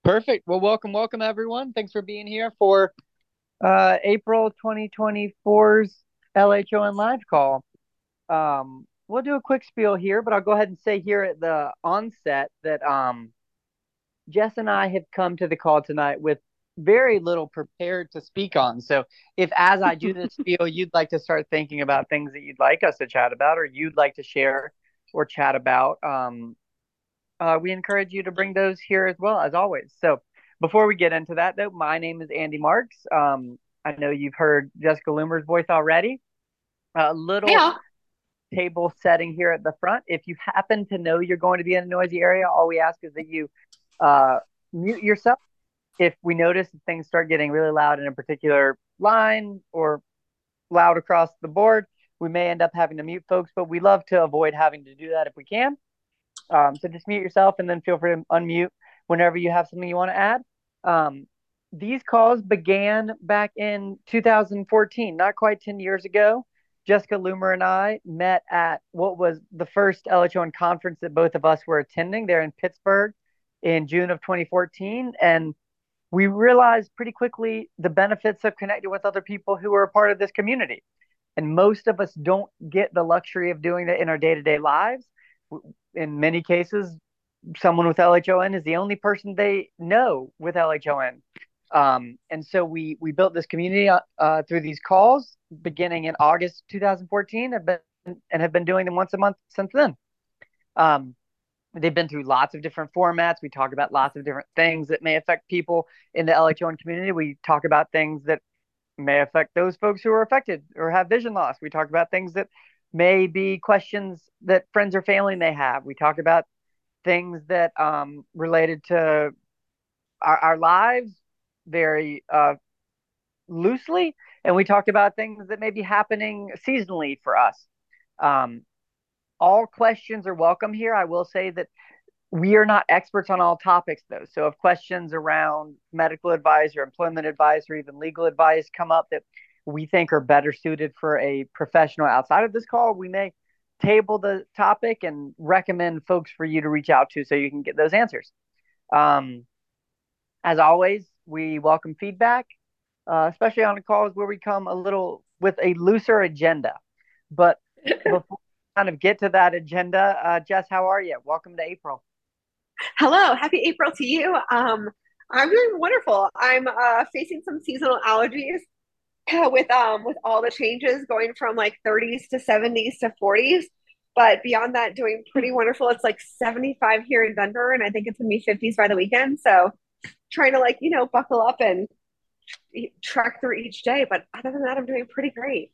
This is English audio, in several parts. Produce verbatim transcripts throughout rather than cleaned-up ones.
Perfect. Well, welcome, welcome everyone. Thanks for being here for uh, April twenty twenty-four's L H O N live call. Um, we'll do a quick spiel here, but I'll go ahead and say here at the onset that um, Jess and I have come to the call tonight with very little prepared to speak on. So, if as I do this spiel, you'd like to start thinking about things that you'd like us to chat about, or you'd like to share or chat about, um, uh, we encourage you to bring those here as well, as always. So before we get into that, though, my name is Andy Marks. Um, I know you've heard Jessica Loomer's voice already. A little Yeah. table setting here at the front. If you happen to know you're going to be in a noisy area, all we ask is that you uh, mute yourself. If we notice that things start getting really loud in a particular line or loud across the board, we may end up having to mute folks, but we love to avoid having to do that if we can. Um, so just mute yourself and then feel free to unmute whenever you have something you want to add. Um, these calls began back in two thousand fourteen, not quite ten years ago. Jessica Loomer and I met at what was the first L H O N conference that both of us were attending there in Pittsburgh in June of twenty fourteen. And we realized pretty quickly the benefits of connecting with other people who are a part of this community. And most of us don't get the luxury of doing that in our day to day lives. In many cases, someone with L H O N is the only person they know with L H O N. Um, and so we we built this community uh, uh, through these calls beginning in August twenty fourteen have been, and have been doing them once a month since then. Um, they've been through lots of different formats. We talk about lots of different things that may affect people in the L H O N community. We talk about things that may affect those folks who are affected or have vision loss. We talk about things that may be questions that friends or family may have. We talk about things that um, related to our, our lives very uh, loosely, and we talked about things that may be happening seasonally for us. Um, all questions are welcome here. I will say that we are not experts on all topics, though. So if questions around medical advice or employment advice or even legal advice come up that we think are better suited for a professional outside of this call, we may table the topic and recommend folks for you to reach out to so you can get those answers. Um, as always, we welcome feedback, uh, especially on the calls where we come a little with a looser agenda. But before we kind of get to that agenda, uh, Jess, how are you? Welcome to April. Hello. Happy April to you. Um, I'm doing wonderful. I'm uh, facing some seasonal allergies with um with all the changes going from like thirties to seventies to forties. But beyond that, doing pretty wonderful. It's like seventy-five here in Denver, and I think it's gonna be fifties by the weekend. So trying to like, you know, buckle up and trek through each day. But other than that, I'm doing pretty great.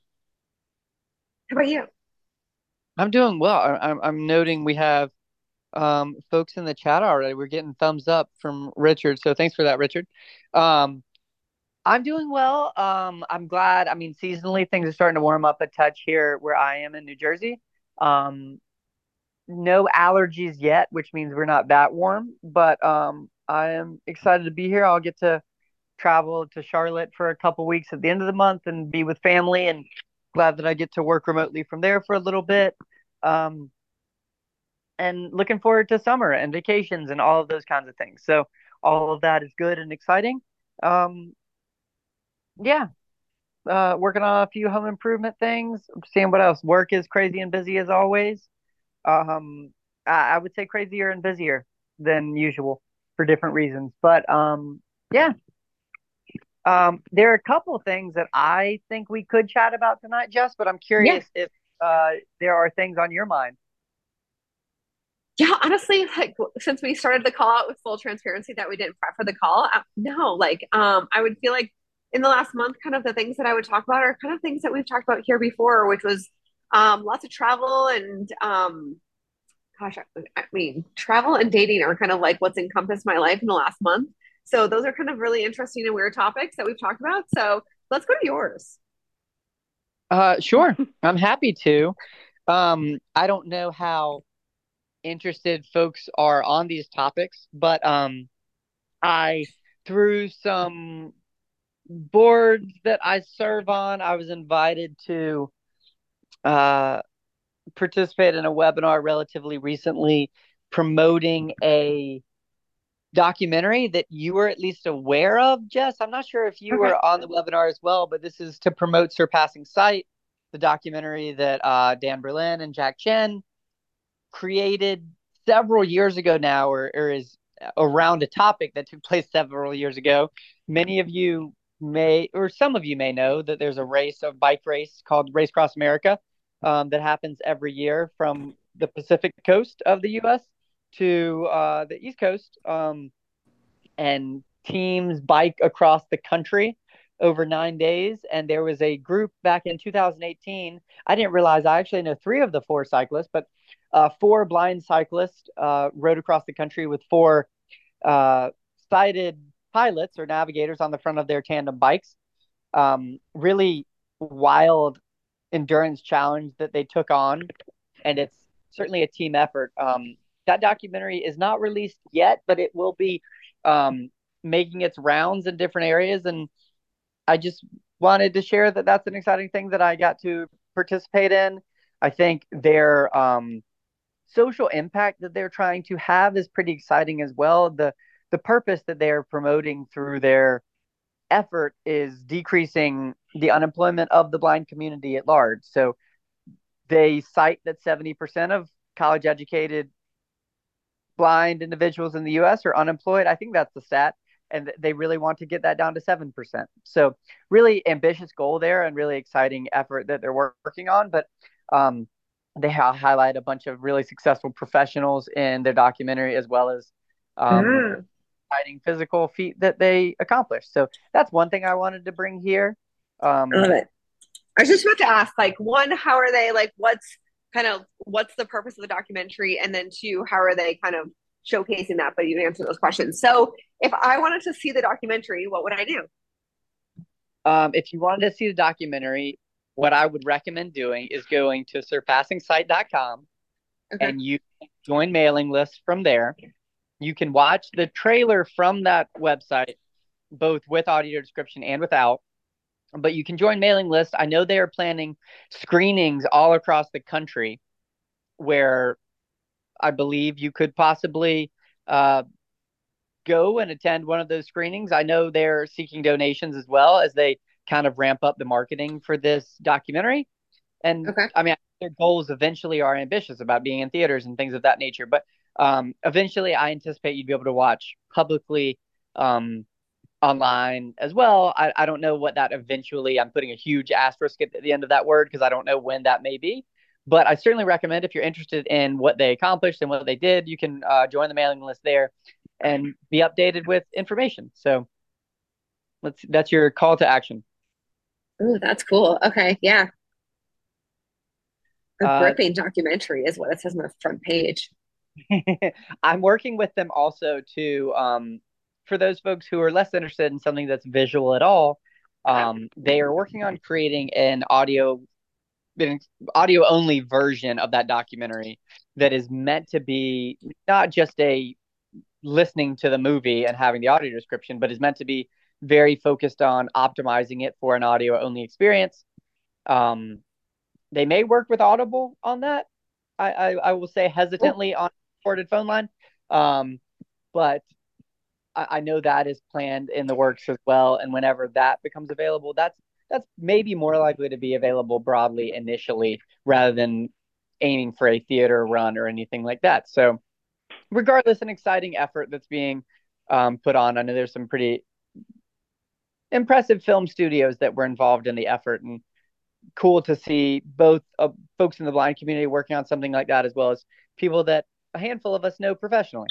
How about you? I'm doing well. I, I'm I'm noting we have um folks in the chat already. We're getting thumbs up from Richard, so thanks for that, Richard. Um, I'm doing well. Um, I'm glad. I mean, seasonally things are starting to warm up a touch here where I am in New Jersey. Um, no allergies yet, which means we're not that warm, but um, I am excited to be here. I'll get to travel to Charlotte for a couple weeks at the end of the month and be with family, and glad that I get to work remotely from there for a little bit. Um, and looking forward to summer and vacations and all of those kinds of things. So all of that is good and exciting. Um, yeah, uh, working on a few home improvement things. Seeing what else. Work is crazy and busy as always. Um, I, I would say crazier and busier than usual for different reasons. But um, yeah, um, there are a couple of things that I think we could chat about tonight, Jess. But I'm Yeah. curious if uh, there are things on your mind. Yeah, honestly, like since we started the call out with full transparency that we didn't prep for the call, uh, no, like um, I would feel like in the last month, kind of the things that I would talk about are kind of things that we've talked about here before, which was um, lots of travel and um, gosh, I, I mean, travel and dating are kind of like what's encompassed my life in the last month. So those are kind of really interesting and weird topics that we've talked about. So let's go to yours. Uh, sure, I'm happy to. Um, I don't know how interested folks are on these topics, but um, I through some boards that I serve on, I was invited to uh, participate in a webinar relatively recently promoting a documentary that you were at least aware of, Jess. I'm not sure if you Okay. were on the webinar as well, but this is to promote Surpassing Sight, the documentary that uh, Dan Berlin and Jack Chen created several years ago now, or, or is around a topic that took place several years ago. Many of you may, or some of you may know that there's a race, a bike race called Race Across America um, that happens every year from the Pacific coast of the U S to uh, the East Coast. Um, and teams bike across the country over nine days. And there was a group back in two thousand eighteen. I didn't realize I actually know three of the four cyclists, but uh, four blind cyclists uh, rode across the country with four uh, sighted pilots or navigators on the front of their tandem bikes. Um, really wild endurance challenge that they took on, and it's certainly a team effort. Um, that documentary is not released yet, but it will be um, making its rounds in different areas, and I just wanted to share that that's an exciting thing that I got to participate in. I think their um, social impact that they're trying to have is pretty exciting as well. The the purpose that they're promoting through their effort is decreasing the unemployment of the blind community at large. So they cite that seventy percent of college educated blind individuals in the U S are unemployed. I think that's the stat. And they really want to get that down to seven percent. So, really ambitious goal there and really exciting effort that they're working on. But um, they ha- highlight a bunch of really successful professionals in their documentary, as well as um, Mm, exciting physical feat that they accomplished. So, that's one thing I wanted to bring here. I Um, love it. I was just about to ask, like, one, how are they, like, what's kind of, what's the purpose of the documentary? And then two, how are they kind of showcasing that? But you answered those questions. So if I wanted to see the documentary, what would I do? Um, if you wanted to see the documentary, what I would recommend doing is going to surpassing sight dot com Okay. and you can join mailing lists from there. You can watch the trailer from that website, both with audio description and without. But you can join mailing lists. I know they are planning screenings all across the country where I believe you could possibly uh, go and attend one of those screenings. I know they're seeking donations as well as they kind of ramp up the marketing for this documentary. And Okay. I mean, their goals eventually are ambitious about being in theaters and things of that nature. But um, eventually, I anticipate you'd be able to watch publicly um, online as well. I, I don't know what that eventually, I'm putting a huge asterisk at the end of that word because I don't know when that may be. But I certainly recommend if you're interested in what they accomplished and what they did, you can uh, join the mailing list there and be updated with information. So let's that's your call to action. Ooh, that's cool. Okay. Yeah. A Uh, gripping documentary is what it says on the front page. I'm working with them also to um, for those folks who are less interested in something that's visual at all. Um, they are working on creating an audio an audio only version of that documentary that is meant to be not just a listening to the movie and having the audio description, but is meant to be very focused on optimizing it for an audio only experience. Um, they may work with Audible on that. I, I, I will say Oh, hesitantly on a recorded phone line, um, but I, I know that is planned in the works as well. And whenever that becomes available, that's that's maybe more likely to be available broadly initially rather than aiming for a theater run or anything like that. So, regardless, an exciting effort that's being um, put on. I know there's some pretty impressive film studios that were involved in the effort, and cool to see both uh, folks in the blind community working on something like that, as well as people that a handful of us know professionally.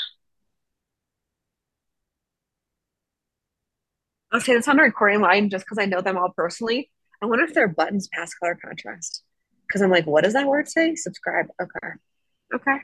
I'll say this on the recording line just because I know them all personally. I wonder if their buttons pass color contrast. Because I'm like, what does that word say? Subscribe. Okay. Okay.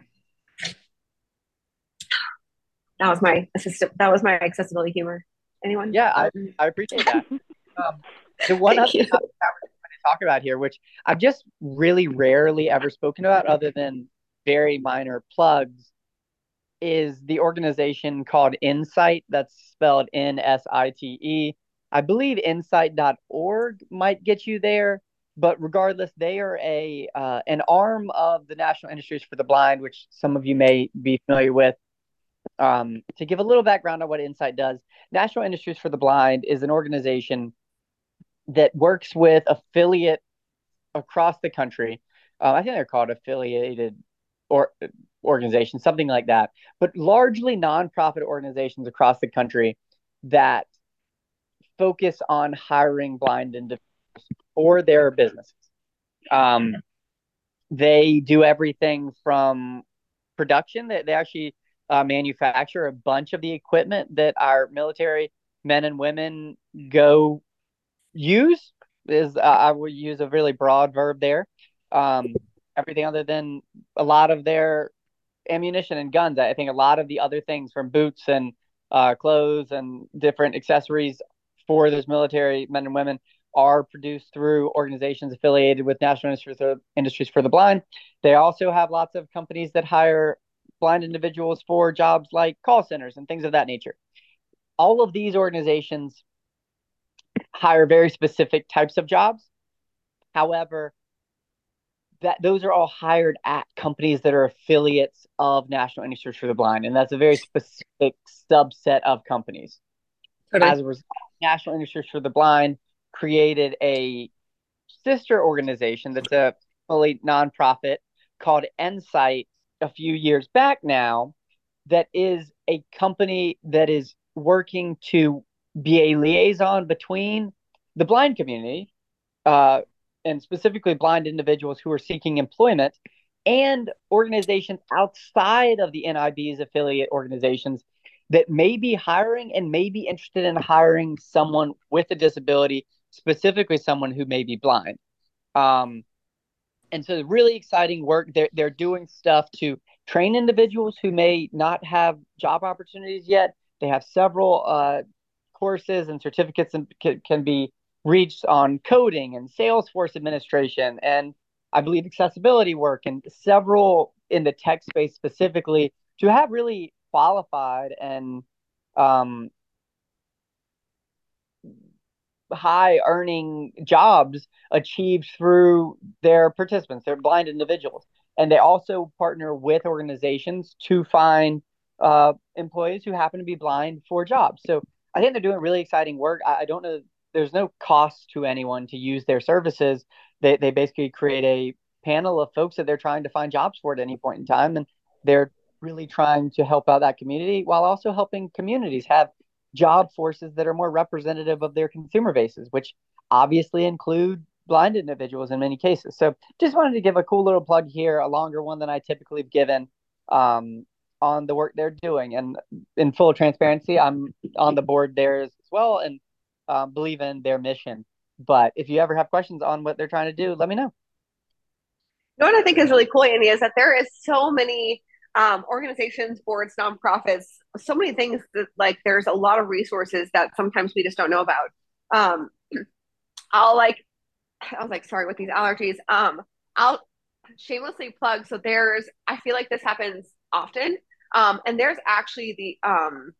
That was my assistant. That was my accessibility humor. Anyone? Yeah, I, Um, I appreciate that. Um, the one thank other you. topic that we're going to talk about here, which I've just really rarely ever spoken about other than very minor plugs, is the organization called Insight. That's spelled N S I T E. I believe insight dot org might get you there, but regardless, they are a uh, an arm of the National Industries for the Blind, which some of you may be familiar with. Um, to give a little background on what Insight does, National Industries for the Blind is an organization that works with affiliate across the country. Uh, I think they're called affiliated or organizations, something like that, but largely nonprofit organizations across the country that focus on hiring blind individuals for their businesses. Um, they do everything from production that they actually uh, manufacture a bunch of the equipment that our military men and women go use is uh, I would use a really broad verb there. Um, everything other than a lot of their ammunition and guns. I think a lot of the other things from boots and uh, clothes and different accessories for those military men and women are produced through organizations affiliated with National Industries for the Blind. They also have lots of companies that hire blind individuals for jobs like call centers and things of that nature. All of these organizations hire very specific types of jobs. However, that those are all hired at companies that are affiliates of National Industries for the Blind, and that's a very specific subset of companies. Totally. As a result, National Industries for the Blind created a sister organization that's a fully nonprofit called Insight a few years back now, that is a company that is working to be a liaison between the blind community, uh, and specifically blind individuals who are seeking employment, and organizations outside of the N I B's affiliate organizations that may be hiring and may be interested in hiring someone with a disability, specifically someone who may be blind. Um, and so really exciting work. They're, they're doing stuff to train individuals who may not have job opportunities yet. They have several uh, courses and certificates and can, can be reached on coding and Salesforce administration, and I believe accessibility work, and several in the tech space specifically, to have really qualified and um, high earning jobs achieved through their participants, their blind individuals. And they also partner with organizations to find uh, employees who happen to be blind for jobs. So I think they're doing really exciting work. I, I don't know, there's no cost to anyone to use their services. They, they basically create a panel of folks that they're trying to find jobs for at any point in time. And they're really trying to help out that community while also helping communities have job forces that are more representative of their consumer bases, which obviously include blind individuals in many cases. So just wanted to give a cool little plug here, a longer one than I typically have given, um, on the work they're doing. And in full transparency, I'm on the board there as well, and um, believe in their mission. But if you ever have questions on what they're trying to do, let me know. You know what I think is really cool, Andy, is that there is so many um, organizations, boards, nonprofits, so many things that, like, there's a lot of resources that sometimes we just don't know about. Um, I'll like, I was like, sorry, with these allergies, um, I'll shamelessly plug. So there's, I feel like this happens often. Um, and there's actually the, um,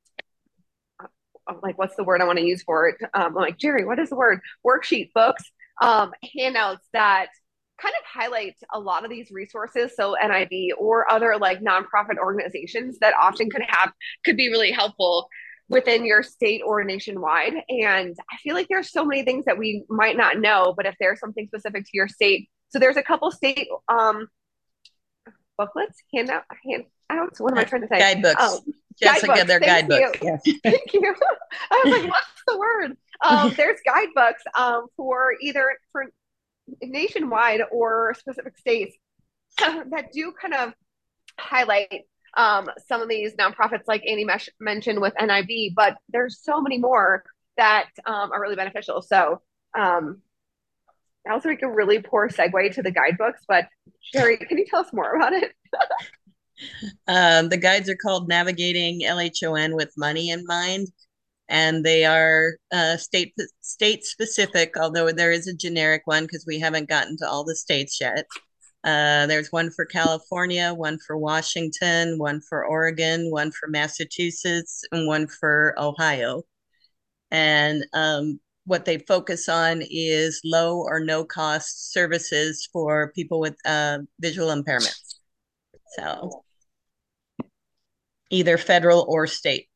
like, what's the word I want to use for it? Um, I'm like, Jerry, what is the word? Worksheet books, um, handouts that kind of highlight a lot of these resources. So N I B or other like nonprofit organizations that often could have, could be really helpful within your state or nationwide. And I feel like there's so many things that we might not know, but if there's something specific to your state, so there's a couple state um, booklets, handout, handouts. What am I trying to say? Guidebooks. Um, Jessica, guidebooks. they're Thank guidebooks. You. Yes. Thank you. I was like, what's the word? Um, there's guidebooks um, for either for nationwide or specific states that do kind of highlight um, some of these nonprofits like Andy mesh- mentioned with N I B, but there's so many more that um, are really beneficial. So um, that was like a really poor segue to the guidebooks, but Sherry, can you tell us more about it? Um, the guides are called Navigating L H O N with Money in Mind, and they are uh, state state specific, although there is a generic one because we haven't gotten to all the states yet. Uh, there's one for California, one for Washington, one for Oregon, one for Massachusetts, and one for Ohio. And um, what they focus on is low or no cost services for people with uh, visual impairments. So either federal or state.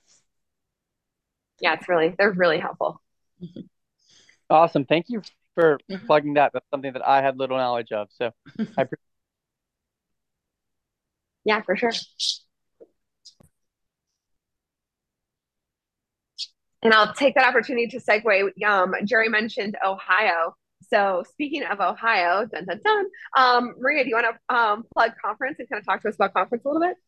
Yeah, it's really, they're really helpful. Awesome. Thank you for Mhm. plugging that. That's something that I had little knowledge of. So I appreciate Yeah, for sure. And I'll take that opportunity to segue. Um, Jerry mentioned Ohio. So speaking of Ohio, dun dun dun. Um, Maria, do you want to um, plug conference and kind of talk to us about conference a little bit?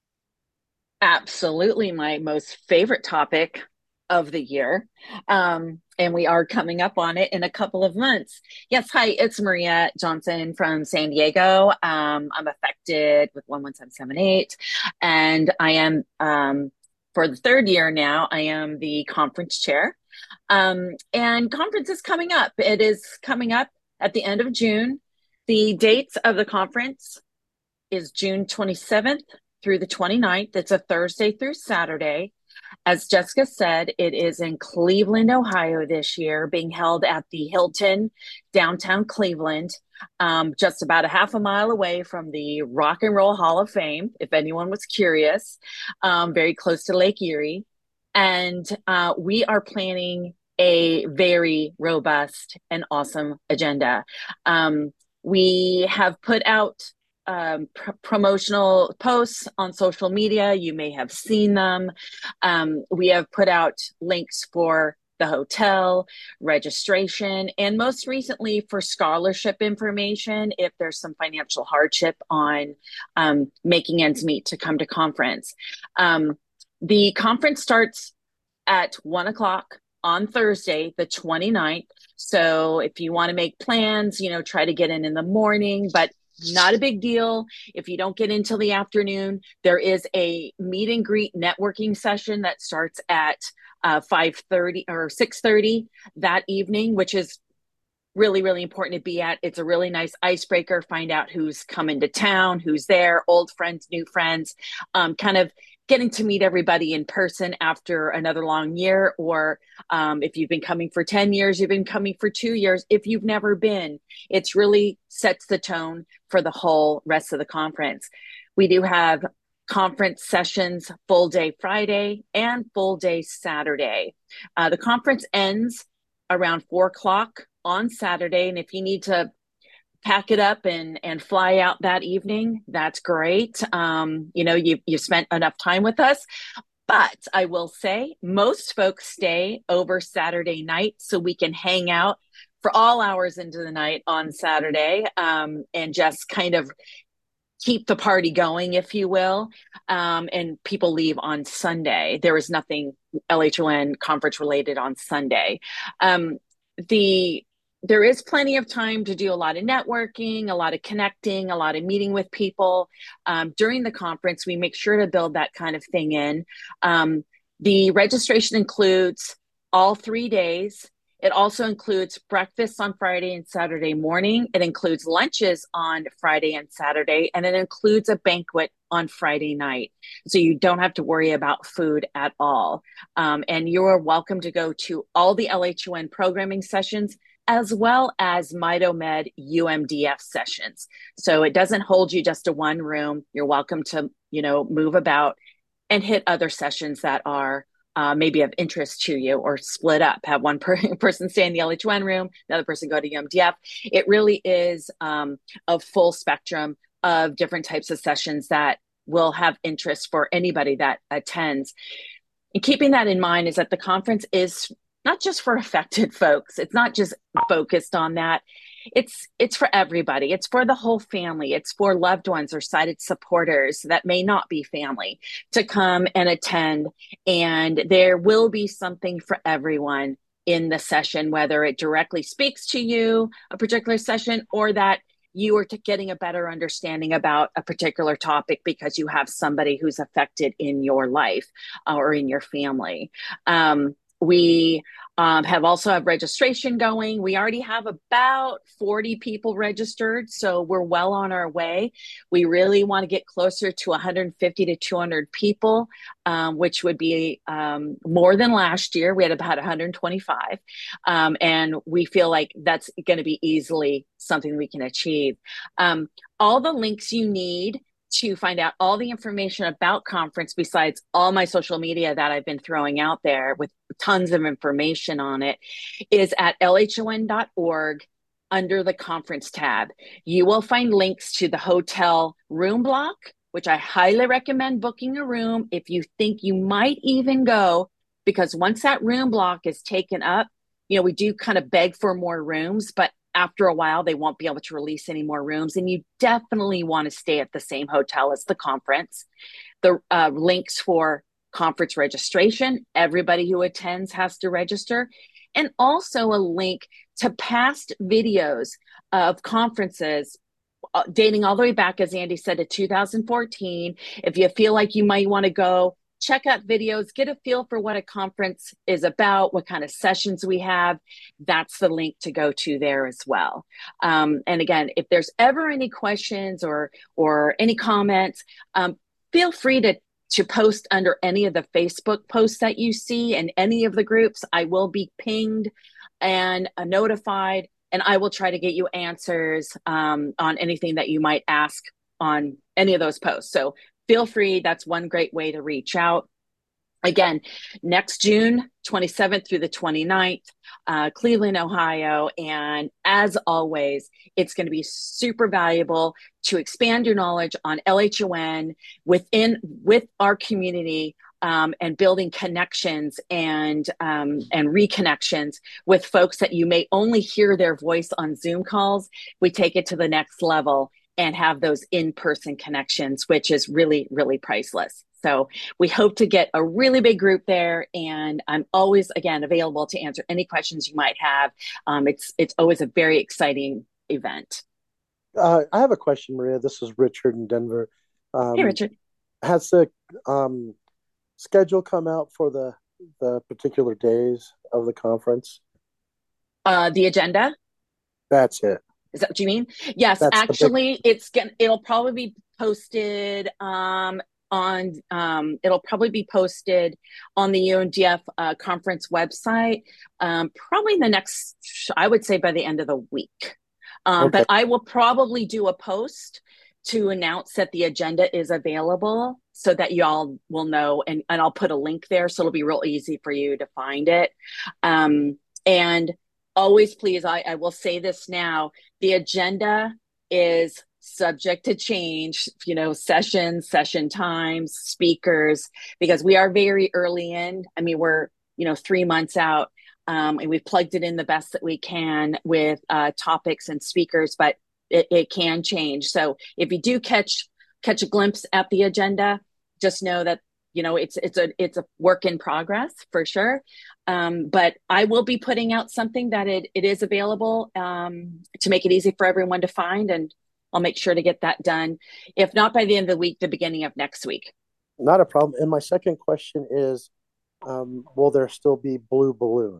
Absolutely, my most favorite topic of the year. Um, and we are coming up on it in a couple of months. Yes, hi, it's Maria Johnson from San Diego. Um, I'm affected with one one seven seven eight, and I am, um, for the third year now, I am the conference chair. Um, and conference is coming up. It is coming up at the end of June. The dates of the conference is June twenty-seventh through the twenty-ninth. It's a Thursday through Saturday. As Jessica said, it is in Cleveland, Ohio this year, being held at the Hilton, downtown Cleveland, um, just about a half a mile away from the Rock and Roll Hall of Fame, if anyone was curious, um, very close to Lake Erie. And uh, we are planning a very robust and awesome agenda. Um, we have put out um, pr- promotional posts on social media. You may have seen them. Um, we have put out links for the hotel, registration, and most recently for scholarship information if there's some financial hardship on um, making ends meet to come to conference. Um, the conference starts at one o'clock on Thursday, the twenty-ninth. So if you want to make plans, you know, try to get in in the morning, but not a big deal. If you don't get in till the afternoon, there is a meet and greet networking session that starts at uh, five thirty or six thirty that evening, which is really, really important to be at. It's a really nice icebreaker. Find out who's coming to town, who's there, old friends, new friends, um, kind of getting to meet everybody in person after another long year. Or um, if you've been coming for ten years, you've been coming for two years. If you've never been, it's really sets the tone for the whole rest of the conference. We do have conference sessions full day Friday and full day Saturday. Uh, the conference ends around four o'clock on Saturday. And if you need to pack it up and and fly out that evening, that's great. Um, you know, you you spent enough time with us. But I will say most folks stay over Saturday night so we can hang out for all hours into the night on Saturday, um, and just kind of keep the party going, if you will. Um, and people leave on Sunday. There is nothing L H O N conference related on Sunday. Um, the there is plenty of time to do a lot of networking, a lot of connecting, a lot of meeting with people. Um, during the conference, we make sure to build that kind of thing in. Um, the registration includes all three days. It also includes breakfast on Friday and Saturday morning. It includes lunches on Friday and Saturday, and it includes a banquet on Friday night. So you don't have to worry about food at all. Um, and you are welcome to go to all the L H O N programming sessions as well as MitoMed U M D F sessions. So it doesn't hold you just to one room. You're welcome to, you know, move about and hit other sessions that are Uh, maybe of interest to you, or split up. Have one per- person stay in the L H O N room, another person go to U M D F. It really is um, a full spectrum of different types of sessions that will have interest for anybody that attends. And keeping that in mind is that the conference is not just for affected folks. It's not just focused on that. It's it's for everybody. It's for the whole family. It's for loved ones or sighted supporters that may not be family to come and attend. And there will be something for everyone in the session, whether it directly speaks to you, a particular session, or that you are getting a better understanding about a particular topic because you have somebody who's affected in your life uh, or in your family. Um, we um, have also have registration going. We already have about forty people registered, so we're well on our way. We really want to get closer to one hundred fifty to two hundred people, um, which would be um, more than last year. We had about one hundred twenty-five, um, and we feel like that's going to be easily something we can achieve. Um, all the links you need to find out all the information about conference, besides all my social media that I've been throwing out there with tons of information on it, is at L H O N dot org under the conference tab. You will find links to the hotel room block, which I highly recommend booking a room if you think you might even go, because once that room block is taken up, you know, we do kind of beg for more rooms, but after a while, they won't be able to release any more rooms. And you definitely want to stay at the same hotel as the conference. The uh, links for conference registration, everybody who attends has to register. And also a link to past videos of conferences uh, dating all the way back, as Andy said, to two thousand fourteen. If you feel like you might want to go, check out videos, get a feel for what a conference is about, what kind of sessions we have. That's the link to go to there as well. Um, and again, if there's ever any questions or or any comments, um, feel free to to post under any of the Facebook posts that you see in any of the groups. I will be pinged and uh, notified, and I will try to get you answers um, on anything that you might ask on any of those posts. So feel free. That's one great way to reach out. Again, next June twenty-seventh through the twenty-ninth, uh, Cleveland, Ohio. And as always, it's going to be super valuable to expand your knowledge on L H O N within with our community, um, and building connections and um, and reconnections with folks that you may only hear their voice on Zoom calls. We take it to the next level and have those in-person connections, which is really, really priceless. So we hope to get a really big group there, and I'm always, again, available to answer any questions you might have. Um, it's it's always a very exciting event. Uh, I have a question, Maria. This is Richard in Denver. Um, hey, Richard. Has the um, schedule come out for the the particular days of the conference? Uh, the agenda? That's it. Is that what you mean? Yes, That's actually, big... it's gonna, it'll probably be posted um, on, um, it'll probably be posted on the U M D F uh, conference website, um, probably in the next, I would say by the end of the week. Um, okay. But I will probably do a post to announce that the agenda is available so that y'all will know, and, and I'll put a link there so it'll be real easy for you to find it. Um, and always, please, I, I will say this now, the agenda is subject to change, you know, sessions, session times, speakers, because we are very early in. I mean, we're, you know, three months out, um, and we've plugged it in the best that we can with uh, topics and speakers, but it, it can change. So if you do catch catch a glimpse at the agenda, just know that, you know, it's it's a it's a work in progress for sure. Um, but I will be putting out something that it, it is available um, to make it easy for everyone to find, and I'll make sure to get that done. If not by the end of the week, the beginning of next week. Not a problem. And my second question is, um, will there still be blue balloons?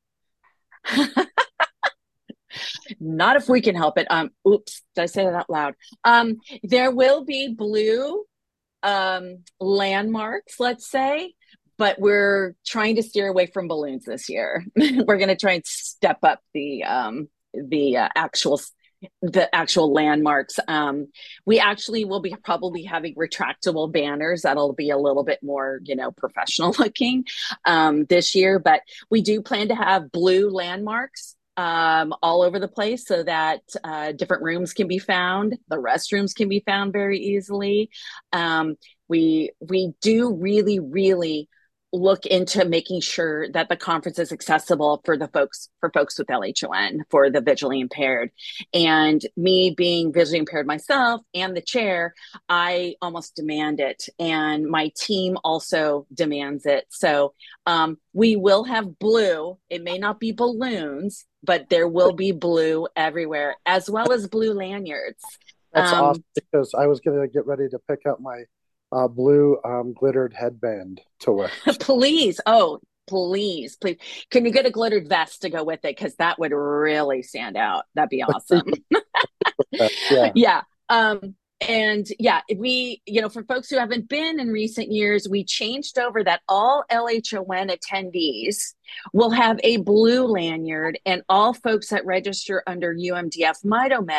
Not if we can help it. Um, oops, did I say that out loud? Um, there will be blue um, landmarks, let's say, but we're trying to steer away from balloons this year. We're going to try and step up the um, the uh, actual the actual landmarks. Um, we actually will be probably having retractable banners that'll be a little bit more, you know, professional looking um, this year. But we do plan to have blue landmarks um, all over the place so that uh, different rooms can be found. The restrooms can be found very easily. Um, we we do really, really look into making sure that the conference is accessible for the folks, for folks with L H O N, for the visually impaired. And me being visually impaired myself and the chair, I almost demand it. And my team also demands it. So um, we will have blue. It may not be balloons, but there will be blue everywhere, as well as blue lanyards. That's um, awesome, because I was going to get ready to pick up my Uh, blue um, glittered headband to wear. Please. Oh, please, please. Can you get a glittered vest to go with it? Because that would really stand out. That'd be awesome. yeah. Yeah. Um, and yeah, we, you know, for folks who haven't been in recent years, we changed over that all L H O N attendees will have a blue lanyard, and all folks that register under U M D F MitoMed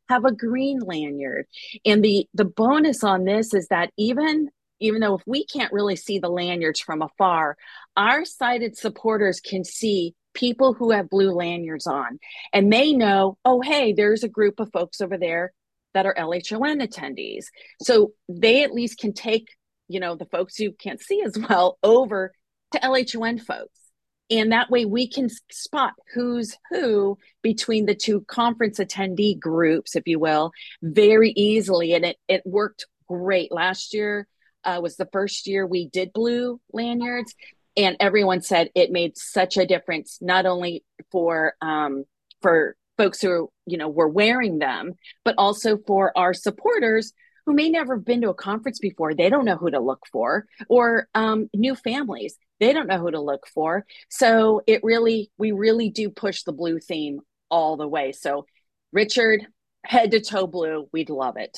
have a green lanyard. And the the bonus on this is that even even though if we can't really see the lanyards from afar, our sighted supporters can see people who have blue lanyards on, and they know, oh, hey, there's a group of folks over there that are L H O N attendees. So they at least can take, you know, the folks who can't see as well over to L H O N folks. And that way we can spot who's who between the two conference attendee groups, if you will, very easily. And it, it worked great. Last year uh, was the first year we did blue lanyards. And everyone said it made such a difference, not only for um, for folks who, you know, were wearing them, but also for our supporters who may never have been to a conference before. They don't know who to look for, or um, new families. They don't know who to look for. So it really, we really do push the blue theme all the way. So Richard, head to toe blue, we'd love it.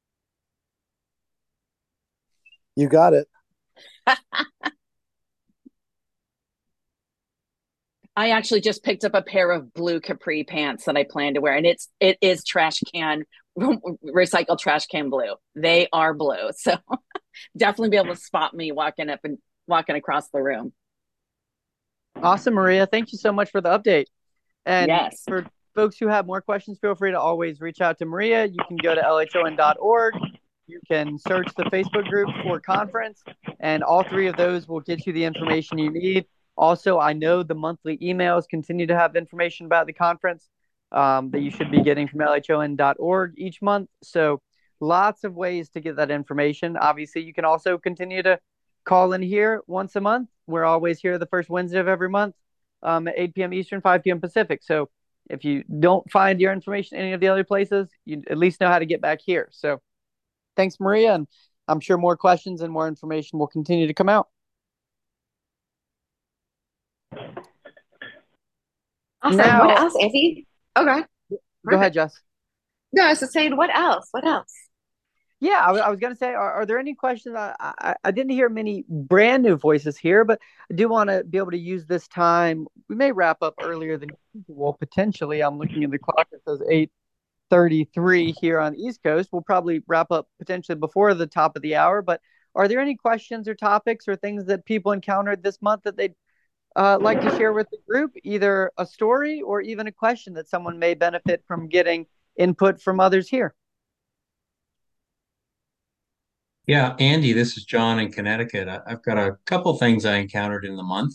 You got it. I actually just picked up a pair of blue capri pants that I plan to wear, and it's it is trash can recycled trash can blue. They are blue, so definitely be able to spot me walking up and walking across the room. Awesome, Maria. Thank you so much for the update. And yes, for folks who have more questions, feel free to always reach out to Maria. You can go to L H O N dot org. You can search the Facebook group for conference, and all three of those will get you the information you need. Also, I know the monthly emails continue to have information about the conference um, that you should be getting from L H O N dot org each month. So lots of ways to get that information. Obviously, you can also continue to call in here once a month. We're always here the first Wednesday of every month um, at eight p.m. Eastern, five p.m. Pacific. So if you don't find your information in any of the other places, you at least know how to get back here. So thanks, Maria. And I'm sure more questions and more information will continue to come out. Awesome. Now, what else, Andy? Okay. Go ahead, Jess. No, I was just saying, what else? What else? Yeah, I, I was going to say, are, are there any questions? I, I, I didn't hear many brand new voices here, but I do want to be able to use this time. We may wrap up earlier than usual, potentially. I'm looking at the clock. It says eight thirty-three here on the East Coast. We'll probably wrap up potentially before the top of the hour. But are there any questions or topics or things that people encountered this month that they'd uh, like to share with the group? Either a story or even a question that someone may benefit from getting input from others here. Yeah, Andy, this is John in Connecticut. I, I've got a couple things I encountered in the month.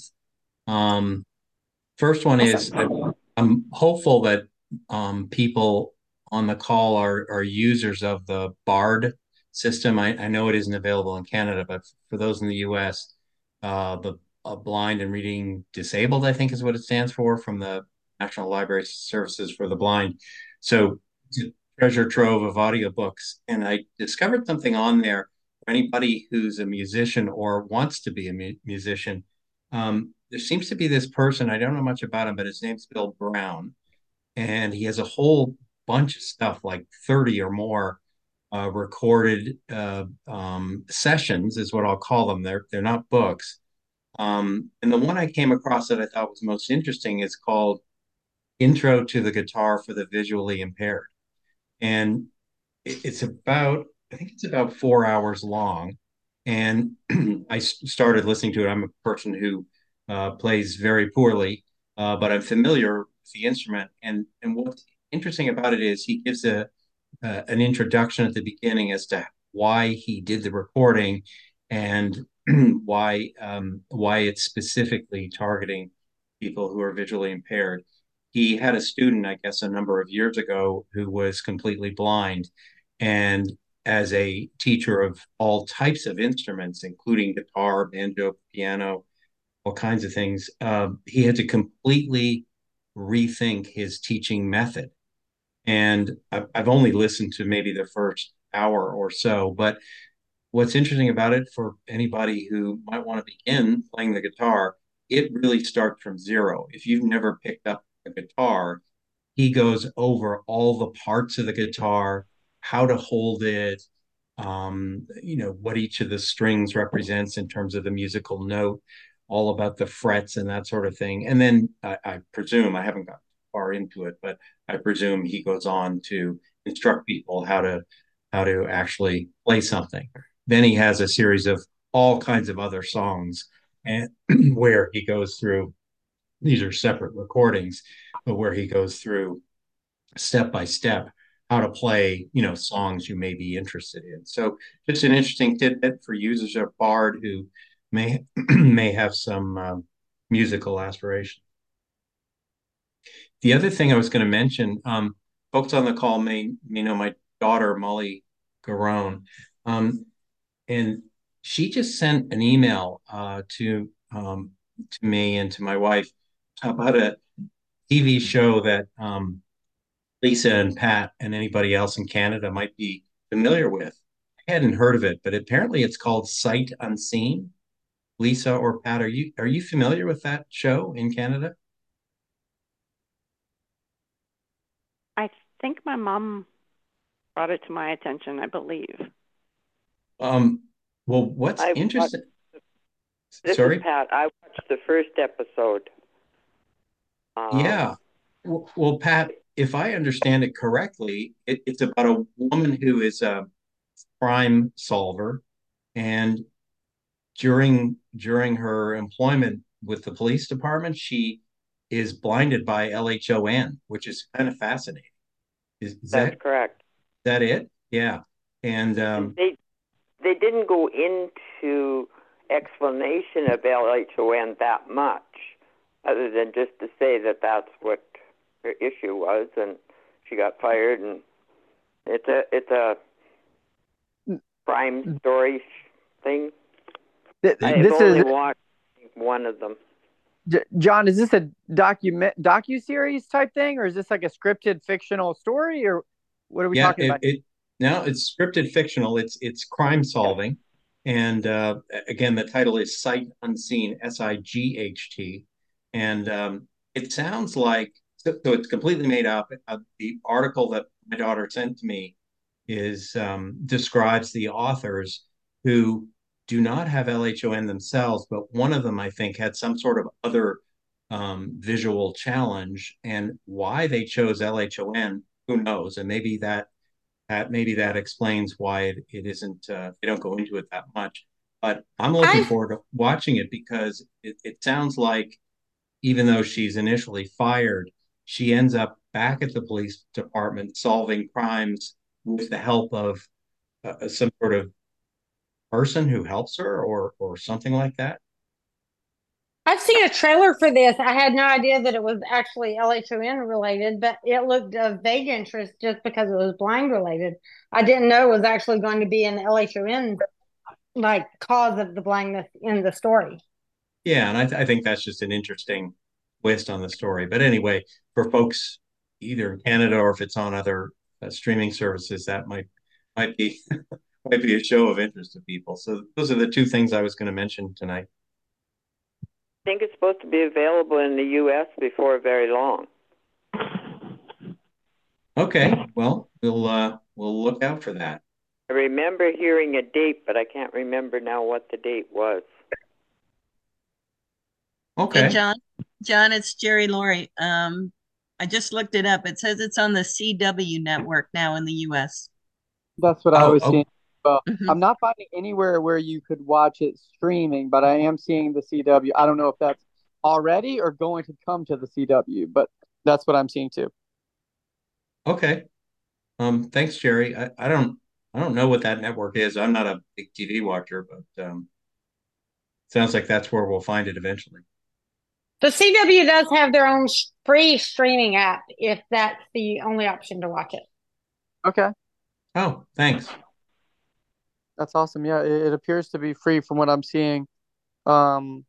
Um, first one is uh, I'm hopeful that um, people on the call are, are users of the BARD system. I, I know it isn't available in Canada, but for those in the U S, uh, the uh, Blind and Reading Disabled, I think is what it stands for, from the National Library Services for the Blind. So treasure trove of audiobooks. And I discovered something on there for anybody who's a musician or wants to be a mu musician. Um, there seems to be this person, I don't know much about him, but his name's Bill Brown. And he has a whole bunch of stuff, like thirty or more uh, recorded uh, um, sessions is what I'll call them. They're, they're not books. Um, and the one I came across that I thought was most interesting is called Intro to the Guitar for the Visually Impaired. And it's about, I think it's about four hours long. And I started listening to it. I'm a person who uh, plays very poorly, uh, but I'm familiar with the instrument. And, and what's interesting about it is he gives a, uh, an introduction at the beginning as to why he did the recording and why, um, why it's specifically targeting people who are visually impaired. He had a student, I guess, a number of years ago who was completely blind. And as a teacher of all types of instruments, including guitar, banjo, piano, all kinds of things, uh, he had to completely rethink his teaching method. And I've, I've only listened to maybe the first hour or so, but what's interesting about it for anybody who might want to begin playing the guitar, it really starts from zero. If you've never picked up a guitar, he goes over all the parts of the guitar, how to hold it, um, you know, what each of the strings represents in terms of the musical note, all about the frets and that sort of thing. And then I, I presume, I haven't got far into it, but I presume he goes on to instruct people how to how to actually play something. Then he has a series of all kinds of other songs, and where he goes through, these are separate recordings, but where he goes through step by step how to play, you know, songs you may be interested in. So just an interesting tidbit for users of Bard who may may have some um, musical aspirations. The other thing I was going to mention, um, folks on the call may, may know my daughter, Molly Garone, um, and she just sent an email uh, to um, to me and to my wife about a T V show that um, Lisa and Pat and anybody else in Canada might be familiar with. I hadn't heard of it, but apparently it's called Sight Unseen. Lisa or Pat, are you are you familiar with that show in Canada? I think my mom brought it to my attention, I believe. Um, well, what's I interesting? watched, this Sorry? is Pat. I watched the first episode. Um, Yeah. Well, well, Pat, if I understand it correctly, it, it's about a woman who is a crime solver, and during during her employment with the police department, she is blinded by L H O N, which is kind of fascinating. Is, is that's that correct. that it? Yeah. And um, They they didn't go into explanation of L H O N that much, other than just to say that that's what her issue was, and she got fired. And it's a it's a crime story thing. Th- I've This only is watched one of them. J- John. Is this a document docu series type thing, or is this like a scripted fictional story, or what are we yeah, talking it, about? it now it's scripted fictional. It's it's crime solving, and uh, again, the title is Sight Unseen, S I G H T, and um, it sounds like so, so it's completely made up. Uh, the article that my daughter sent to me is um, describes the authors who do not have L H O N themselves, but one of them I think had some sort of other um, visual challenge, and why they chose L H O N, who knows? And maybe that that maybe that explains why it, it isn't. Uh, they don't go into it that much. But I'm looking I forward to watching it because it, it sounds like even though she's initially fired, she ends up back at the police department solving crimes with the help of uh, some sort of person who helps her or or something like that. I've seen a trailer for this. I had no idea that it was actually L H O N related, but it looked of vague interest just because it was blind related. I didn't know it was actually going to be an L H O N like cause of the blindness in the story. Yeah, and I, th- I think that's just an interesting twist on the story. But anyway, for folks either in Canada or if it's on other uh, streaming services, that might might be might be a show of interest to people. So those are the two things I was going to mention tonight. I think it's supposed to be available in the U S before very long. Okay, well we'll uh, we'll look out for that. I remember hearing a date, but I can't remember now what the date was. Okay. Hey, John. John, it's Jerry Laurie. Um, I just looked it up. It says it's on the C W network now in the U S. That's what I Oh, was oh, seeing. Well, Mhm. I'm not finding anywhere where you could watch it streaming, but I am seeing the C W. I don't know if that's already or going to come to the C W, but that's what I'm seeing too. okay. Um, thanks, Jerry. I, I don't I don't know what that network is. I'm not a big T V watcher, but um, sounds like that's where we'll find it eventually. The C W does have their own sh- free streaming app if that's the only option to watch it. Okay, Oh, thanks. that's awesome. Yeah, it, it appears to be free from what I'm seeing. Um,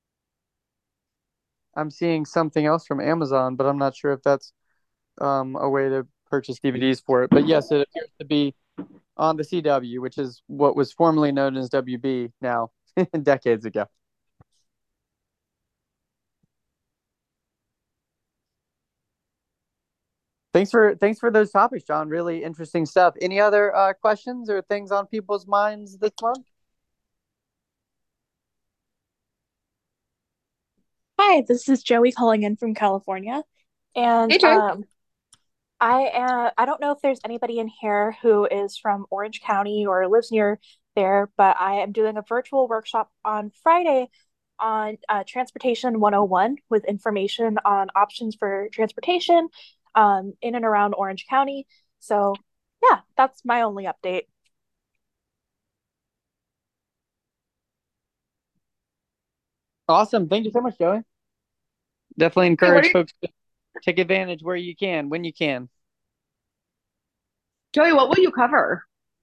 I'm seeing something else from Amazon, but I'm not sure if that's um, a way to purchase D V Ds for it. But yes, it appears to be on the C W, which is what was formerly known as W B now, decades ago. Thanks for thanks for those topics, John. Really interesting stuff. Any other uh, questions or things on people's minds this month? Hi, this is Joey calling in from California. And Hey, Joey. um, I uh, I don't know if there's anybody in here who is from Orange County or lives near there, but I am doing a virtual workshop on Friday on uh, Transportation one oh one with information on options for transportation um, in and around Orange County. So, yeah, that's my only update. Awesome. Thank you so much, Joey. Definitely Hey, what encourage are you, folks to take advantage where you can, when you can. Joey, what will you cover?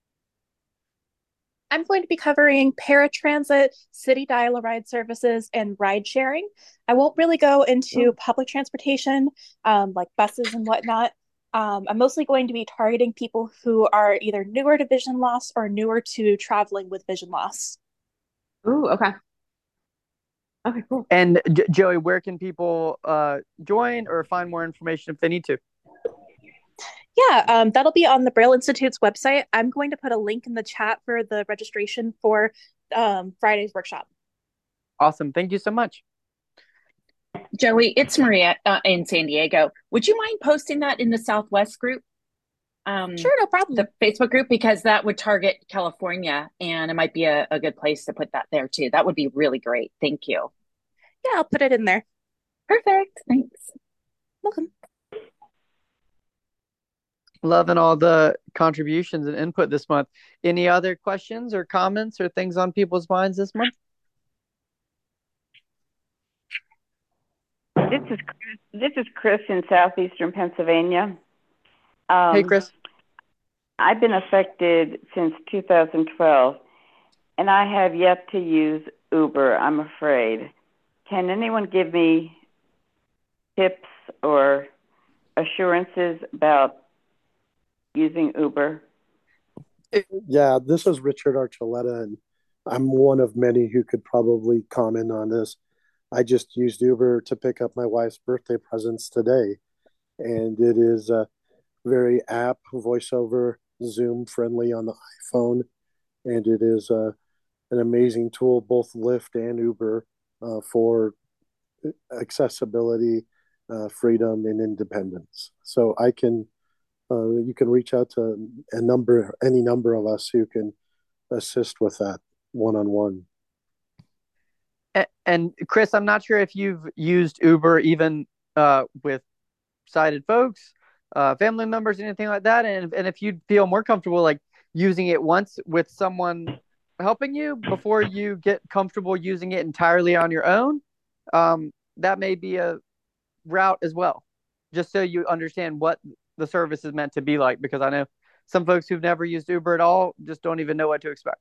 I'm going to be covering paratransit, city dial-a-ride services, and ride sharing. I won't really go into Oh, public transportation, um, like buses and whatnot. Um, I'm mostly going to be targeting people who are either newer to vision loss or newer to traveling with vision loss. ooh, okay. Okay, cool. And J- Joey, where can people uh, join or find more information if they need to? Yeah, um, that'll be on the Braille Institute's website. I'm going to put a link in the chat for the registration for um, Friday's workshop. Awesome. Thank you so much. Joey, it's Maria uh, in San Diego. Would you mind posting that in the Southwest group, um, Sure, no problem. the Facebook group? Because that would target California, and it might be a, a good place to put that there too. That would be really great. Thank you. Yeah, I'll put it in there. Perfect. Thanks. Welcome. Loving all the contributions and input this month. Any other questions or comments or things on people's minds this month? This is Chris. This is Chris in southeastern Pennsylvania. Um, Hey, Chris. I've been affected since two thousand twelve, and I have yet to use Uber, I'm afraid. Can anyone give me tips or assurances about using Uber? Yeah, this is Richard Archuleta, and I'm one of many who could probably comment on this. I just used Uber to pick up my wife's birthday presents today, and it is a very app, voiceover, Zoom friendly on the iPhone, and it is uh, an amazing tool, both Lyft and Uber, uh, for accessibility, uh, freedom, and independence. So I can, uh, you can reach out to a number, any number of us who can assist with that one on one. And Chris, I'm not sure if you've used Uber even uh, with sighted folks, uh, family members, anything like that. And, and if you'd feel more comfortable like using it once with someone helping you before you get comfortable using it entirely on your own, um, that may be a route as well, just so you understand what the service is meant to be like, because I know some folks who've never used Uber at all just don't even know what to expect.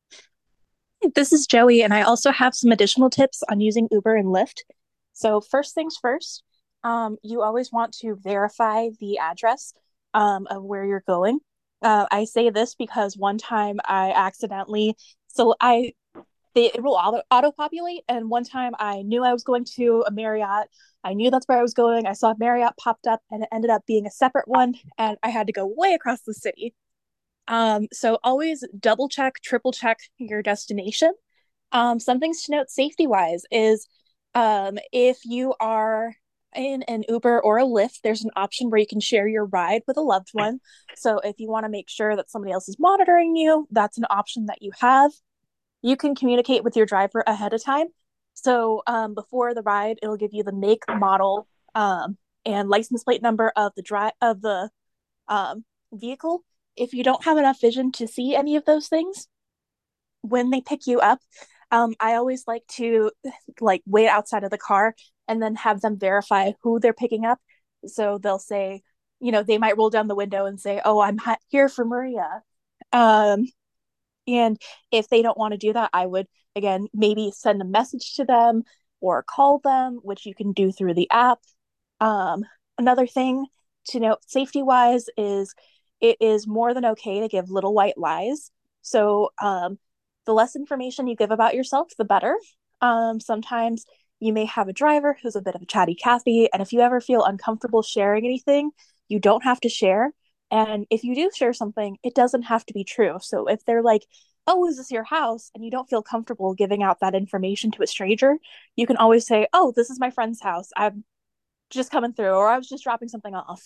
This is Joey, and I also have some additional tips on using Uber and Lyft. So first things first, um, you always want to verify the address um, of where you're going. Uh, I say this because one time I accidentally, so I, they, it will auto, auto-populate, and one time I knew I was going to a Marriott. I knew that's where I was going. I saw Marriott popped up, and it ended up being a separate one, and I had to go way across the city. Um, so always double check, triple check your destination. Um, some things to note safety wise is um, if you are in an Uber or a Lyft, there's an option where you can share your ride with a loved one. So if you want to make sure that somebody else is monitoring you, that's an option that you have. You can communicate with your driver ahead of time. So um, before the ride, it'll give you the make, model, um, and license plate number of the drive of the um, vehicle. If you don't have enough vision to see any of those things, when they pick you up, um, I always like to like wait outside of the car and then have them verify who they're picking up. So they'll say, you know, they might roll down the window and say, "Oh, I'm ha- here for Maria." Um, and if they don't want to do that, I would again maybe send a message to them or call them, which you can do through the app. Um, another thing to note safety wise is it is more than okay to give little white lies. So um, the less information you give about yourself, the better. Um, sometimes you may have a driver who's a bit of a chatty Cathy, and if you ever feel uncomfortable sharing anything, you don't have to share. And if you do share something, it doesn't have to be true. So if they're like, "Oh, is this your house?" and you don't feel comfortable giving out that information to a stranger, you can always say, "Oh, this is my friend's house. I'm just coming through," or "I was just dropping something off."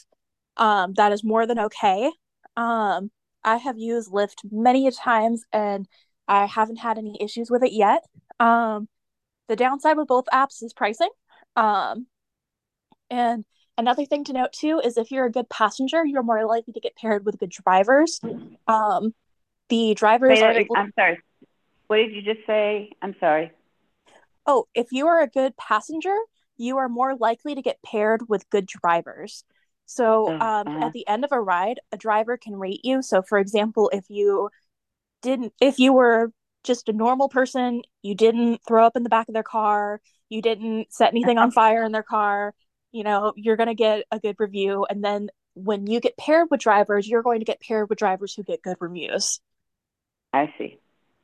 Um, that is more than okay. Um, I have used Lyft many a times and I haven't had any issues with it yet. Um, the downside with both apps is pricing. Um, and another thing to note too is if you're a good passenger, you're more likely to get paired with good drivers. Um, the drivers Wait, are wait, able. I'm sorry. What did you just say? I'm sorry. Oh, if you are a good passenger, you are more likely to get paired with good drivers. So Oh, um, uh-huh. at the end of a ride, a driver can rate you. So for example, if you didn't, if you were just a normal person, you didn't throw up in the back of their car, you didn't set anything on fire in their car, you know, you're going to get a good review. And then when you get paired with drivers, you're going to get paired with drivers who get good reviews. I see.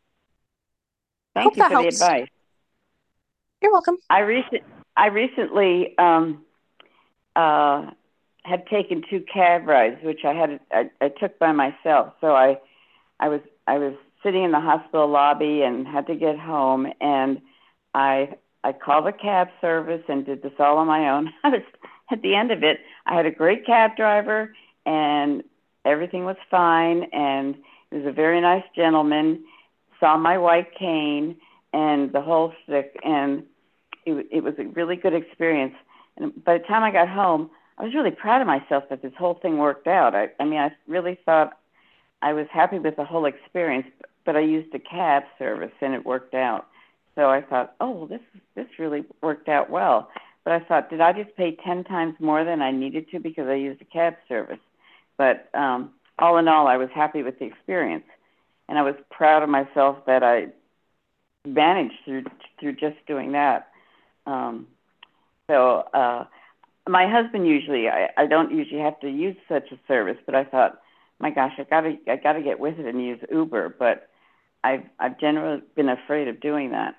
I Thank hope you that for the helps. advice. You're welcome. I recent I recently um, uh, had taken two cab rides, which I had I, I took by myself. So I I was I was sitting in the hospital lobby and had to get home, and I I called the cab service and did this all on my own. I was at the end of it. I had a great cab driver, and everything was fine, and he was a very nice gentleman. Saw my white cane and the whole stick, and it, it was a really good experience. And by the time I got home, I was really proud of myself that this whole thing worked out. I, I mean, I really thought I was happy with the whole experience, but I used a cab service and it worked out. So I thought, oh, well, this this really worked out well. But I thought, did I just pay ten times more than I needed to because I used a cab service? But um, all in all, I was happy with the experience, and I was proud of myself that I managed through through just doing that. Um, so uh, my husband usually, I, I don't usually have to use such a service, but I thought, my gosh, I gotta I gotta get with it and use Uber. But I've I've generally been afraid of doing that.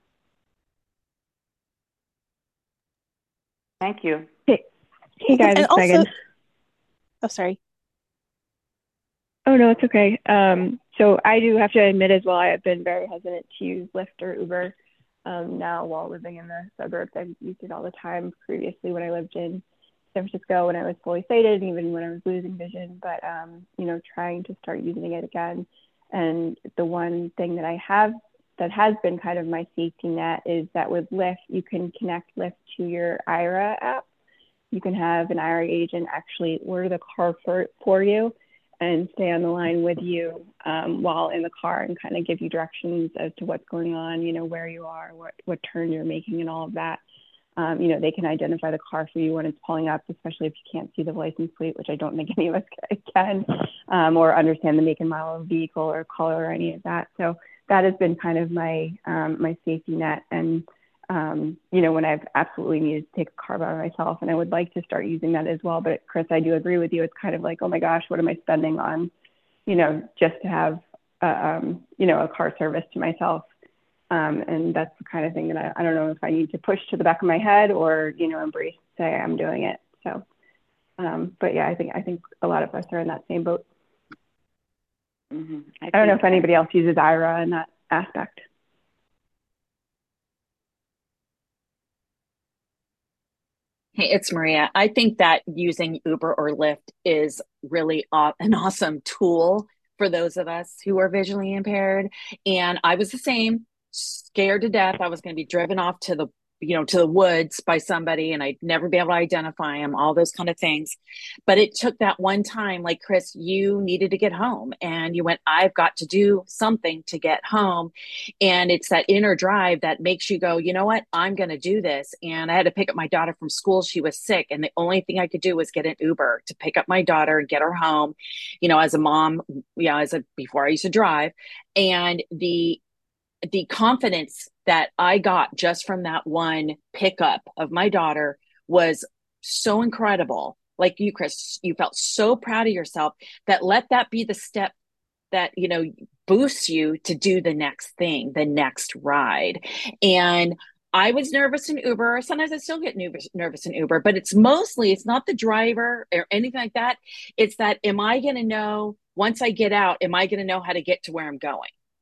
Thank you. Hey, hey guys, And it's also, Megan. oh, sorry. Oh no, it's okay. Um, so I do have to admit as well, I have been very hesitant to use Lyft or Uber. Um, now while living in the suburbs, I've used it all the time. Previously, when I lived in San Francisco, when I was fully sighted, and even when I was losing vision, but um, you know, trying to start using it again. And the one thing that I have that has been kind of my safety net is that with Lyft, you can connect Lyft to your Aira app. You can have an Aira agent actually order the car for, for you and stay on the line with you um, while in the car and kind of give you directions as to what's going on, you know, where you are, what, what turn you're making and all of that. Um, you know, they can identify the car for you when it's pulling up, especially if you can't see the license plate, which I don't think any of us can, um, or understand the make and model of the vehicle or color or any of that. So that has been kind of my um, my safety net. And, um, you know, when I've absolutely needed to take a car by myself, and I would like to start using that as well. But Chris, I do agree with you. It's kind of like, oh my gosh, what am I spending on, you know, just to have, uh, um, you know, a car service to myself. Um, and that's the kind of thing that I, I don't know if I need to push to the back of my head or, you know, embrace, say I'm doing it. So, um, but yeah, I think, I think a lot of us are in that same boat. Mm-hmm. I, I don't know if think- anybody else uses Aira in that aspect. Hey, it's Maria. I think that using Uber or Lyft is really aw- an awesome tool for those of us who are visually impaired. And I was the same, scared to death. I was going to be driven off to the, you know, to the woods by somebody and I'd never be able to identify them, all those kind of things. But it took that one time, like Chris, you needed to get home and you went, I've got to do something to get home. And it's that inner drive that makes you go, you know what, I'm going to do this. And I had to pick up my daughter from school. She was sick. And the only thing I could do was get an Uber to pick up my daughter and get her home, you know, as a mom, you know, as a, before I used to drive. And the, the confidence that I got just from that one pickup of my daughter was so incredible. Like you, Chris, you felt so proud of yourself that let that be the step that, you know, boosts you to do the next thing, the next ride. And I was nervous in Uber. Sometimes I still get nervous, nervous in Uber, but it's mostly, it's not the driver or anything like that. It's that, am I going to know once I get out, am I going to know how to get to where I'm going?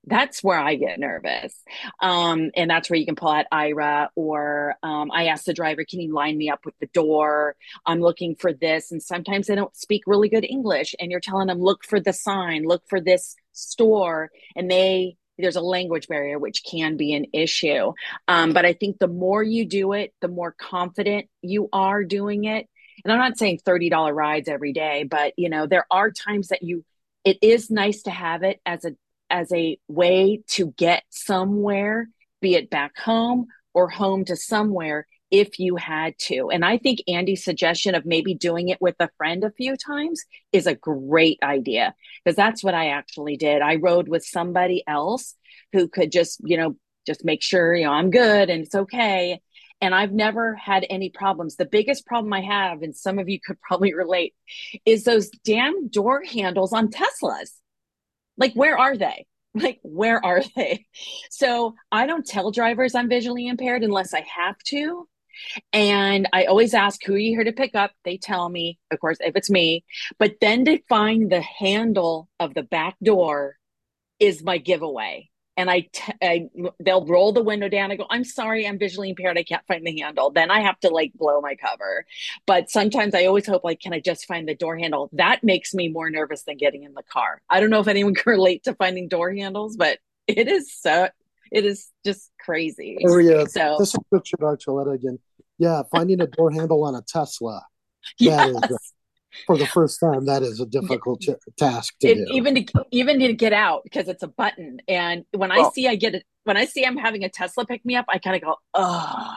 That's where I get nervous. Um, and that's where you can pull out Aira, or um, I ask the driver, can you line me up with the door? I'm looking for this. And sometimes they don't speak really good English. And you're telling them, look for the sign, look for this store. And they, there's a language barrier, which can be an issue. Um, but I think the more you do it, the more confident you are doing it. And I'm not saying thirty dollars rides every day, but you know, there are times that you, it is nice to have it as a as a way to get somewhere, be it back home or home to somewhere if you had to. And I think Andy's suggestion of maybe doing it with a friend a few times is a great idea, because that's what I actually did. I rode with somebody else who could just, you know, just make sure, you know, I'm good and it's okay. And I've never had any problems. The biggest problem I have, and some of you could probably relate, is those damn door handles on Teslas. Like, where are they? Like, where are they? So I don't tell drivers I'm visually impaired unless I have to. And I always ask, who are you here to pick up? They tell me, of course, if it's me. But then to find the handle of the back door is my giveaway. And I, t- I, they'll roll the window down. I go, I'm sorry, I'm visually impaired. I can't find the handle. Then I have to like blow my cover. But sometimes I always hope, like, can I just find the door handle? That makes me more nervous than getting in the car. I don't know if anyone can relate to finding door handles, but it is so, it is just crazy. Oh yeah, so this is Richard Archuleta again. Yeah, finding a door handle on a Tesla. yes. That is, for the first time, that is a difficult ch- task to It, do. even to even to get out, because it's a button. And when Well- I see I get it, when I see I'm having a Tesla pick me up, I kind of go, oh.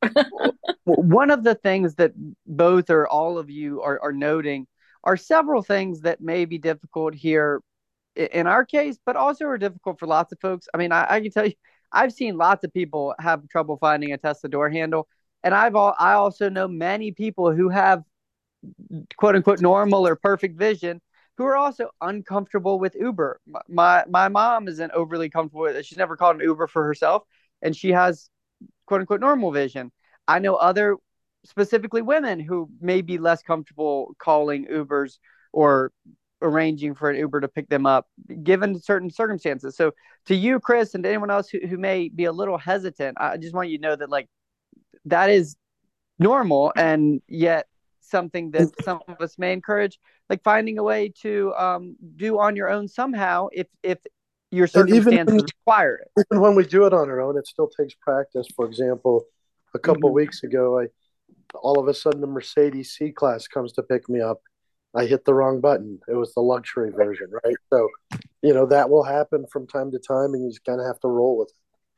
One of the things that both or all of you are, are noting are several things that may be difficult here i- in our case, but also are difficult for lots of folks. I mean, I, I can tell you, I've seen lots of people have trouble finding a Tesla door handle, and I've all, I also know many people who have quote unquote normal or perfect vision who are also uncomfortable with Uber. My my mom isn't overly comfortable with it. She's never called an Uber for herself, and she has quote unquote normal vision. I know other, specifically women, who may be less comfortable calling Ubers or arranging for an Uber to pick them up given certain circumstances. So to you, Chris, and to anyone else who, who may be a little hesitant, I just want you to know that like that is normal, and yet something that some of us may encourage, like finding a way to um, do on your own somehow if if your And even circumstances when, require it. even when we do it on our own, it still takes practice. For example, a couple Mhm. weeks ago, I all of a sudden the Mercedes C-Class comes to pick me up. I hit the wrong button. It was the luxury version, right? So, you know, that will happen from time to time, and you just kind of have to roll with it.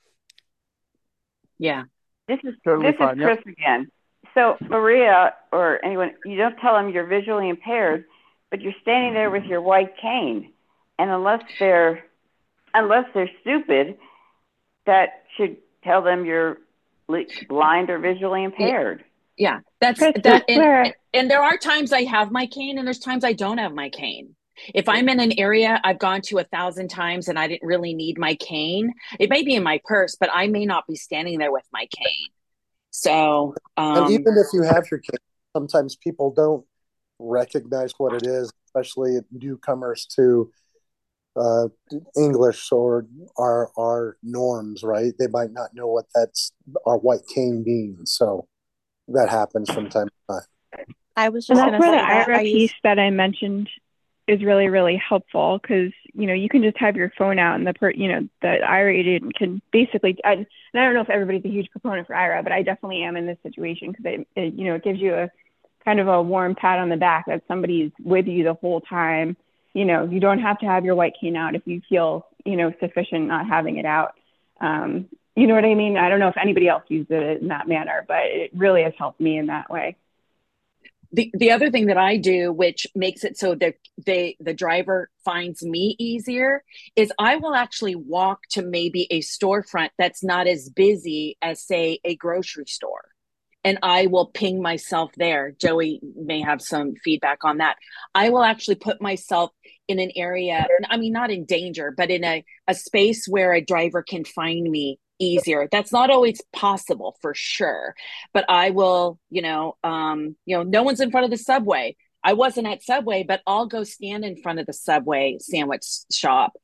Yeah. This is Totally this fine, is yep. Chris again. So Maria or anyone, you don't tell them you're visually impaired, but you're standing there with your white cane, and unless they're unless they're stupid, that should tell them you're li- blind or visually impaired. Yeah, that's Chris, that. that's And, where and there are times I have my cane, and there's times I don't have my cane. If I'm in an area I've gone to a thousand times and I didn't really need my cane, it may be in my purse, but I may not be standing there with my cane. So, And um, even if you have your cane, sometimes people don't recognize what it is, especially newcomers to uh, English or our our norms, right? They might not know what that's our white cane means. So that happens from time to time. I was and just that's going to where the say that I Aira piece use that I mentioned is really, really helpful, because, you know, you can just have your phone out and the per, you know, the Aira agent can basically, I, and I don't know if everybody's a huge proponent for Aira, but I definitely am in this situation, because it, it, you know, it gives you a kind of a warm pat on the back that somebody's with you the whole time. You know, you don't have to have your white cane out if you feel, you know, sufficient not having it out. Um, you know what I mean? I don't know if anybody else used it in that manner, but it really has helped me in that way. the the other thing that I do, which makes it so that they the driver finds me easier, is I will actually walk to maybe a storefront that's not as busy as, say, a grocery store. And I will ping myself there. Joey may have some feedback on that. I will actually put myself in an area, I mean, not in danger, but in a, a space where a driver can find me easier. That's not always possible, for sure. But I will, you know, um, you know, no one's in front of the Subway. I wasn't at Subway, but I'll go stand in front of the Subway sandwich shop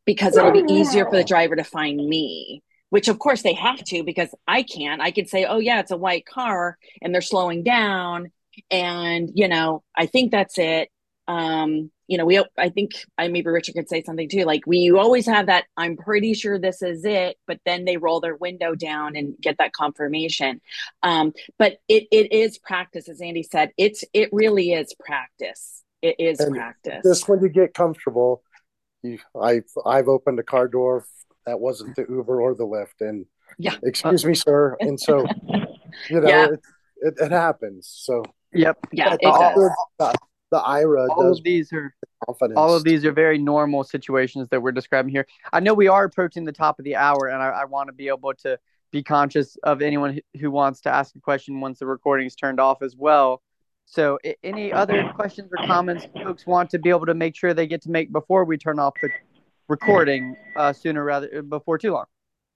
because it'll be easier for the driver to find me, which of course they have to, because I can't. I could say, oh yeah, it's a white car and they're slowing down. And, you know, I think that's it. Um, you know, we, I think I, maybe Richard could say something too. Like we, you always have that, I'm pretty sure this is it, but then they roll their window down and get that confirmation. Um, but it, it is practice. As Andy said, it's, it really is practice. It is And practice. just when you get comfortable, you, I've I've opened a car door that wasn't the Uber or the Lyft, and yeah, excuse me, sir. And so, you know, yeah. it, it it happens. So Yep. Yeah, it all, does. The, the I R A all does of these are confidence. all of these are very normal situations that we're describing here. I know we are approaching the top of the hour, and I, I want to be able to be conscious of anyone who, who wants to ask a question once the recording is turned off as well. So any other questions or comments folks want to be able to make sure they get to make before we turn off the recording uh, sooner rather before too long?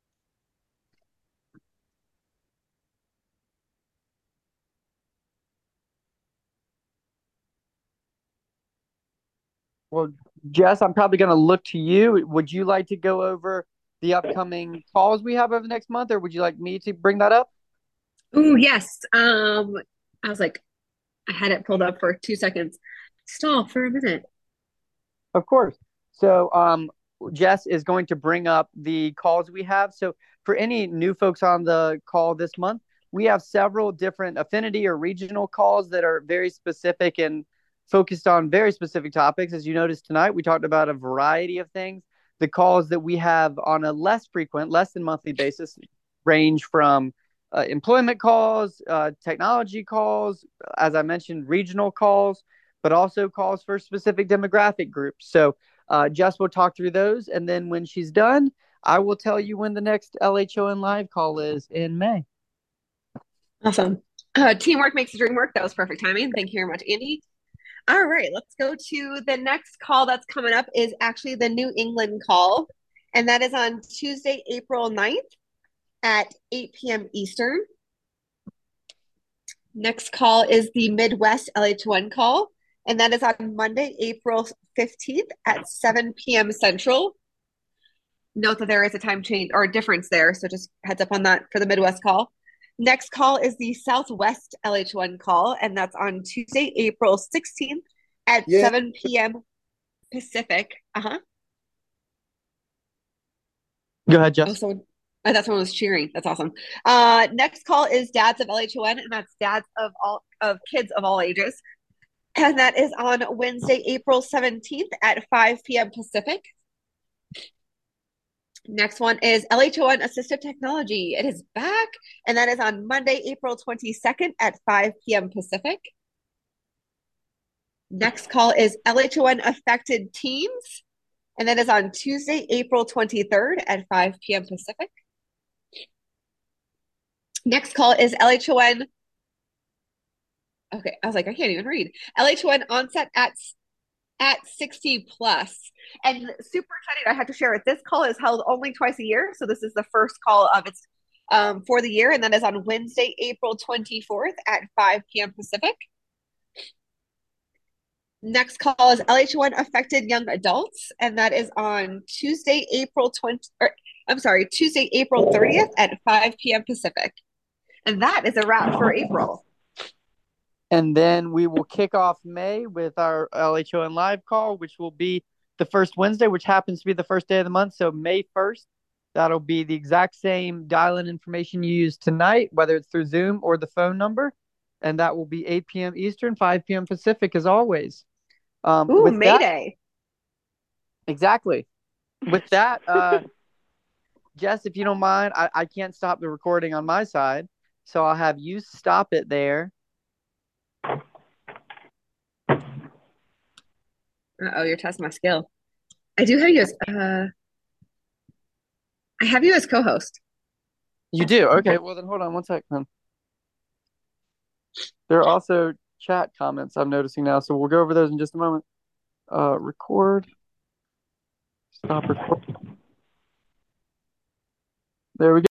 Well, Jess, I'm probably going to look to you. Would you like to go over the upcoming calls we have over the next month, or would you like me to bring that up? Ooh, yes. Um, I was like, I had it pulled up for two seconds. Stall for a minute. Of course. So, um, Jess is going to bring up the calls we have. So, for any new folks on the call this month, we have several different affinity or regional calls that are very specific and focused on very specific topics. As you noticed tonight, we talked about a variety of things. The calls that we have on a less frequent, less than monthly basis range from uh, employment calls, uh, technology calls, as I mentioned, regional calls, but also calls for specific demographic groups. So uh, Jess will talk through those. And then when she's done, I will tell you when the next L H O N live call is in May. Awesome. Uh, teamwork makes the dream work. That was perfect timing. Thank you very much, Andy. All right, let's go to the next call that's coming up is actually the New England call. And that is on Tuesday, April ninth at eight p.m. Eastern. Next call is the Midwest L H O N call. And that is on Monday, April fifteenth at seven p.m. Central. Note that there is a time change or a difference there. So just heads up on that for the Midwest call. Next call is the Southwest L H O N call, and that's on Tuesday, April sixteenth at yeah. seven p.m. Pacific. Uh-huh. Go ahead, Jess. Oh, someone, oh, that someone was cheering. That's awesome. Uh, next call is Dads of L H O N, and that's dads of all of kids of all ages. And that is on Wednesday, April seventeenth at five p.m. Pacific. Next one is L H O N Assistive Technology. It is back, and that is on Monday, April twenty-second at five p.m. Pacific. Next call is L H O N Affected Teens, and that is on Tuesday, April twenty-third at five p.m. Pacific. Next call is L H O N. Okay, I was like, I can't even read. L H O N Onset at at sixty plus. And super excited, I have to share it. This call is held only twice a year. So this is the first call of its um, for the year. And that is on Wednesday, April twenty-fourth at five p.m. Pacific. Next call is L H O N Affected Young Adults. And that is on Tuesday, April twentieth, or I'm sorry, Tuesday, April thirtieth at five p.m. Pacific. And that is a wrap for April. And then we will kick off May with our L H O N live call, which will be the first Wednesday, which happens to be the first day of the month. So May first, that'll be the exact same dial-in information you use tonight, whether it's through Zoom or the phone number. And that will be eight p.m. Eastern, five p.m. Pacific, as always. Um, Ooh, with Mayday. That, exactly. With that, uh, Jess, if you don't mind, I, I can't stop the recording on my side. So I'll have you stop it there. Uh-oh, you're testing my skill. I do have you as uh I have you as co-host. You do? Okay, well then hold on one second. There are also chat comments I'm noticing now, so we'll go over those in just a moment. Uh record. Stop recording. There we go.